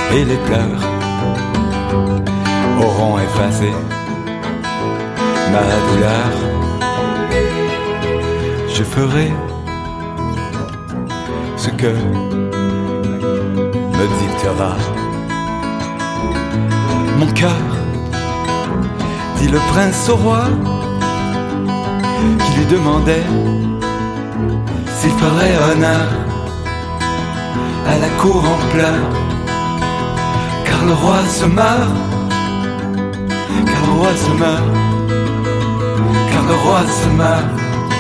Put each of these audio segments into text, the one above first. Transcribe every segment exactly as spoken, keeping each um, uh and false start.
et les pleurs auront effacé ma douleur. Je ferai ce que me dictera mon cœur, dit le prince au roi, qui lui demandait s'il ferait honneur à la cour en pleurs. Car le roi se meurt, car le roi se meurt, car le roi se meurt.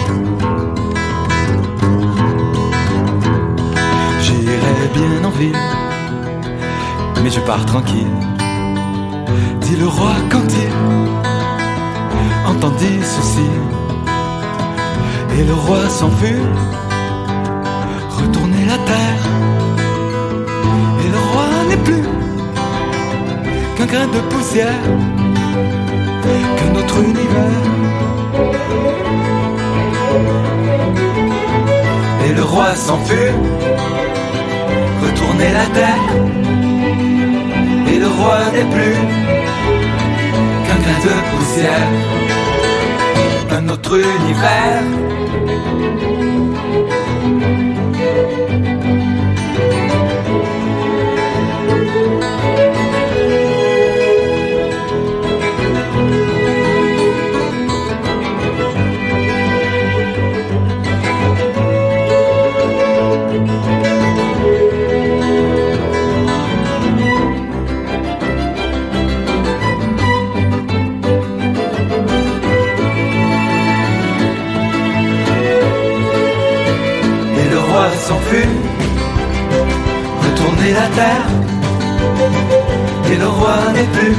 J'irai bien en ville, mais je pars tranquille, dit le roi quand il entendit ceci. Et le roi s'en fut, retourner la terre. Et le roi n'est plus qu'un grain de poussière, que notre univers. Et le roi s'en fut, retourner la terre. Et le roi n'est plus qu'un grain de poussière, un autre univers. S'enfuit, retourner la terre. Et le roi n'est plus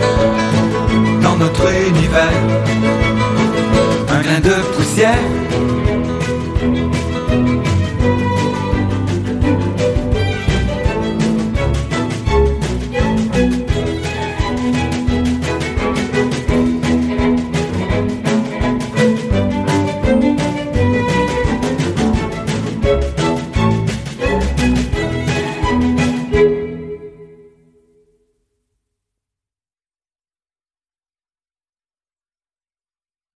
dans notre univers, un grain de poussière,